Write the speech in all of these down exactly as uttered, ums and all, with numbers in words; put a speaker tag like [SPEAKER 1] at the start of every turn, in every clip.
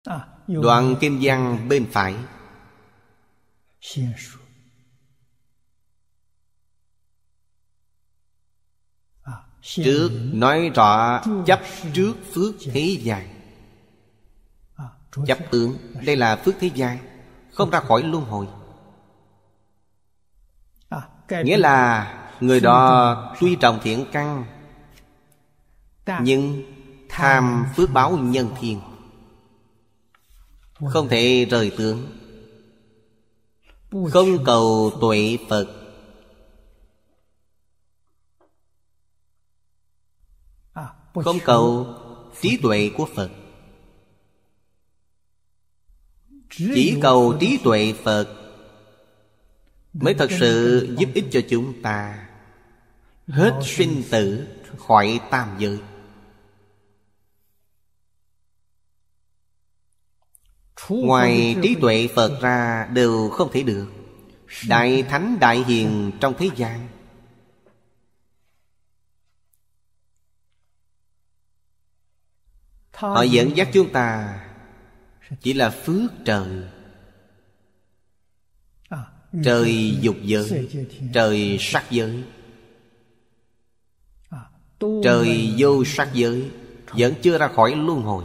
[SPEAKER 1] Đoạn kinh văn bên phải. Trước nói rõ chấp trước phước thế gian. Chấp tướng, đây là phước thế gian, không ra khỏi luân hồi. Nghĩa là người đó tuy trồng thiện căn, nhưng tham phước báo nhân thiên, không thể rời tướng. Không cầu tuệ Phật, không cầu trí tuệ của Phật, chỉ cầu trí tuệ Phật mới thật sự giúp ích cho chúng ta hết sinh tử, khỏi tam giới. Ngoài trí tuệ Phật ra đều không thể được. Đại thánh đại hiền trong thế gian, họ dẫn dắt chúng ta chỉ là phước trời. Trời dục giới, trời sắc giới, trời vô sắc giới, vẫn chưa ra khỏi luân hồi.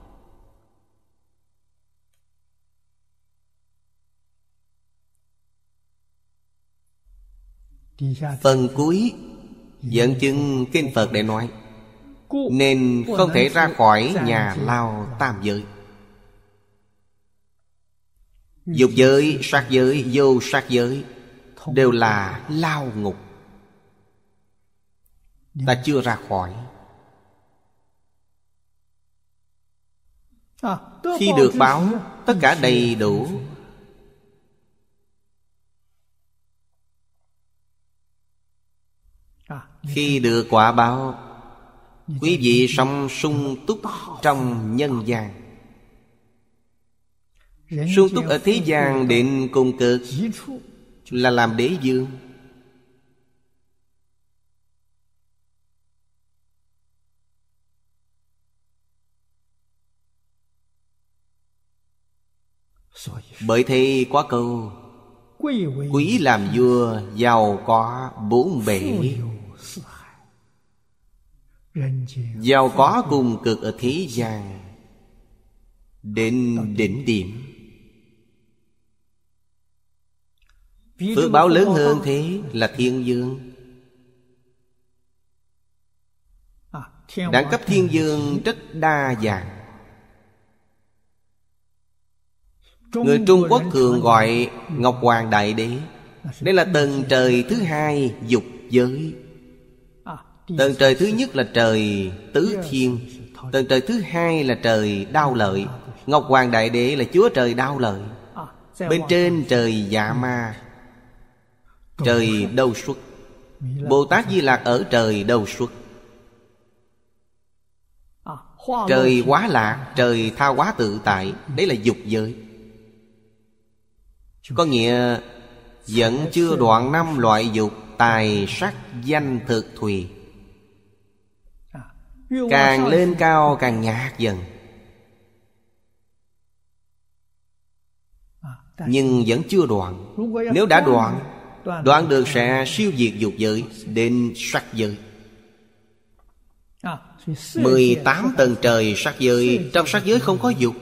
[SPEAKER 1] Phần cuối dẫn chứng kinh Phật để nói, nên không thể ra khỏi nhà lao tam giới. Dục giới, sắc giới, vô sắc giới đều là lao ngục, ta chưa ra khỏi. Khi được báo tất cả đầy đủ, khi được quả báo, quý vị sống sung túc trong nhân gian. Sung túc ở thế gian định cùng cực là làm đế vương. Bởi thế có câu quý làm vua, giàu có bốn bể. Giàu có cùng cực ở thế gian đến đỉnh điểm. Phước báo lớn hơn thế là thiên vương. Đẳng cấp thiên vương rất đa dạng. Người Trung Quốc thường gọi Ngọc Hoàng Đại Đế. Đây là tầng trời thứ hai dục giới. Tầng trời thứ nhất là trời Tứ Thiên. Tầng trời thứ hai là trời Đao Lợi. Ngọc Hoàng Đại Đế là Chúa trời Đao Lợi. Bên trên trời Dạ Ma, trời Đâu Xuất. Bồ Tát Di Lạc ở trời Đâu Xuất. Trời Hóa Lạc, trời Tha Hóa Tự Tại. Đấy là dục giới. Có nghĩa vẫn chưa đoạn năm loại dục: tài, sắc, danh, thực, thùy. Càng lên cao càng nhạt dần, nhưng vẫn chưa đoạn. Nếu đã đoạn, đoạn được sẽ siêu diệt dục giới đến sắc giới. Mười tám tầng trời sắc giới. Trong sắc giới không có dục.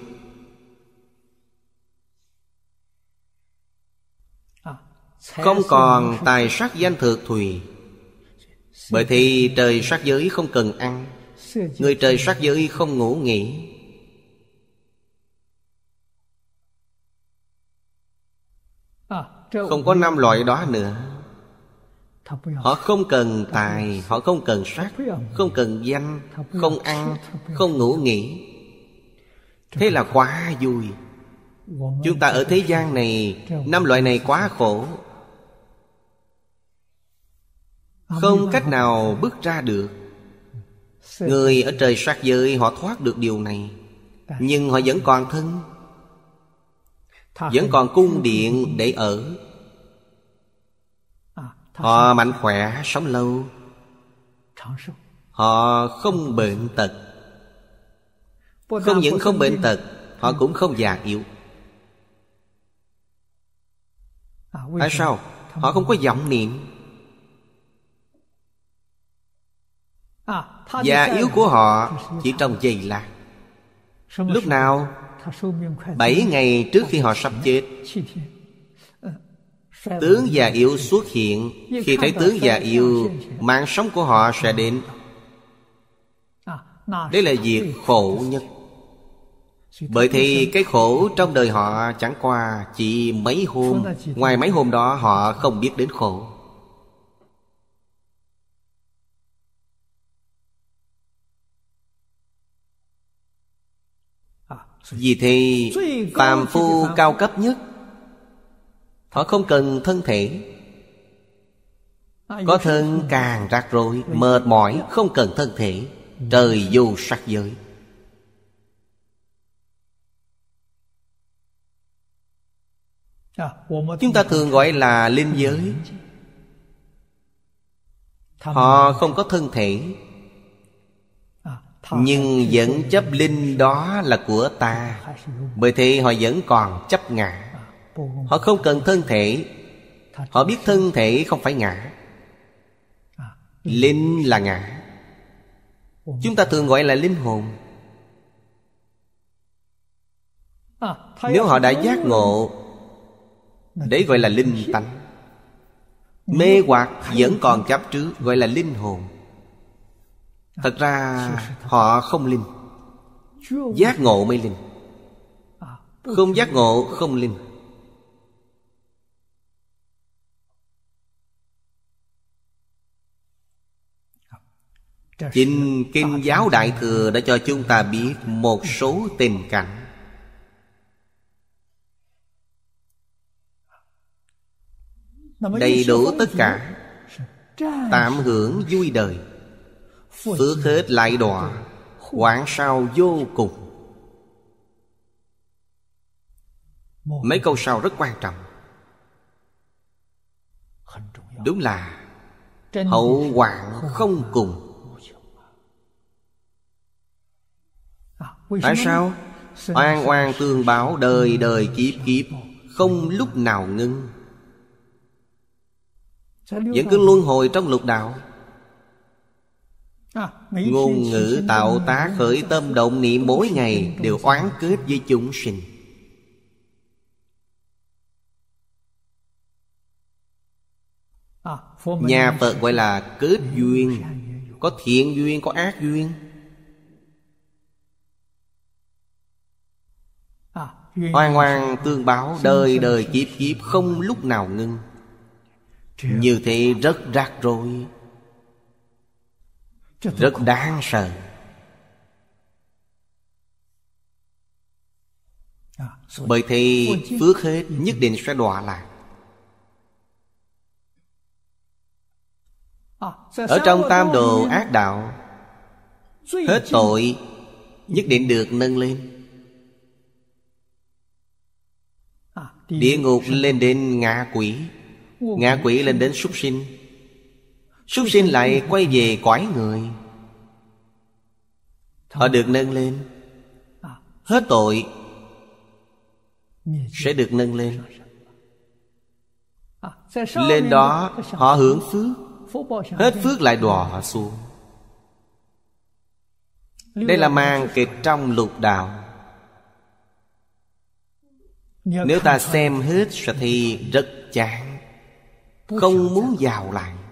[SPEAKER 1] Không còn tài, sắc, danh, thực, thùy. Bởi thì trời sắc giới không cần ăn. Người trời sắc giới không ngủ nghỉ. Không có năm loại đó nữa. Họ không cần tài, họ không cần sắc, không cần danh, không ăn, không ngủ nghỉ. Thế là quá vui. Chúng ta ở thế gian này, năm loại này quá khổ, không cách nào bước ra được. Người ở trời sắc giới họ thoát được điều này, nhưng họ vẫn còn thân, vẫn còn cung điện để ở. Họ mạnh khỏe, sống lâu. Họ không bệnh tật. Không những không bệnh tật, họ cũng không già yếu. Tại sao? Họ không có vọng niệm. Già yếu của họ chỉ trong giây lát. Lúc nào? Bảy ngày trước khi họ sắp chết, tướng già yếu xuất hiện. Khi thấy tướng già yếu, mạng sống của họ sẽ đến. Đây là việc khổ nhất. Bởi thì cái khổ trong đời họ chẳng qua chỉ mấy hôm. Ngoài mấy hôm đó họ không biết đến khổ. Vì thế phàm phu cao cấp nhất, họ không cần thân thể. Có thân càng rắc rối, mệt mỏi, không cần thân thể. Trời vô sắc giới. Chúng ta thường gọi là linh giới. Họ không có thân thể, nhưng vẫn chấp linh đó là của ta. Bởi thế họ vẫn còn chấp ngã. Họ không cần thân thể. Họ biết thân thể không phải ngã. Linh là ngã. Chúng ta thường gọi là linh hồn. Nếu họ đã giác ngộ, đấy gọi là linh tánh. Mê hoặc vẫn còn chấp trước, gọi là linh hồn. Thật ra họ không linh. Giác ngộ mới linh. Không giác ngộ không linh. Chính Kinh Giáo Đại Thừa đã cho chúng ta biết một số tình cảnh. Đầy đủ tất cả. Tạm hưởng vui đời, phước hết lại đọa, quảng sao vô cùng. Mấy câu sau rất quan trọng. Đúng là hậu hoạn không cùng. Tại sao? Oan oan tương báo, đời đời kiếp kiếp, không lúc nào ngưng. Vẫn cứ luân hồi trong lục đạo. Ngôn ngữ tạo tác khởi tâm động niệm mỗi ngày đều oán kết với chúng sinh. Nhà Phật gọi là kết duyên. Có thiện duyên, có ác duyên. Oan oan tương báo, đời đời kiếp kiếp, không lúc nào ngưng. Như thế rất rắc rối, rất đáng sợ. Bởi thì phước hết nhất định sẽ đọa lạc. Ở trong tam đồ ác đạo, hết tội nhất định được nâng lên. Địa ngục lên đến ngạ quỷ, ngạ quỷ lên đến súc sinh, súc sinh lại quay về cõi người. Họ được nâng lên. Hết tội sẽ được nâng lên. Lên đó họ hưởng phước, hết phước lại đọa họ xuống. Đây là màn kịch trong lục đạo. Nếu ta xem hết sẽ thì rất chán, không muốn vào lại.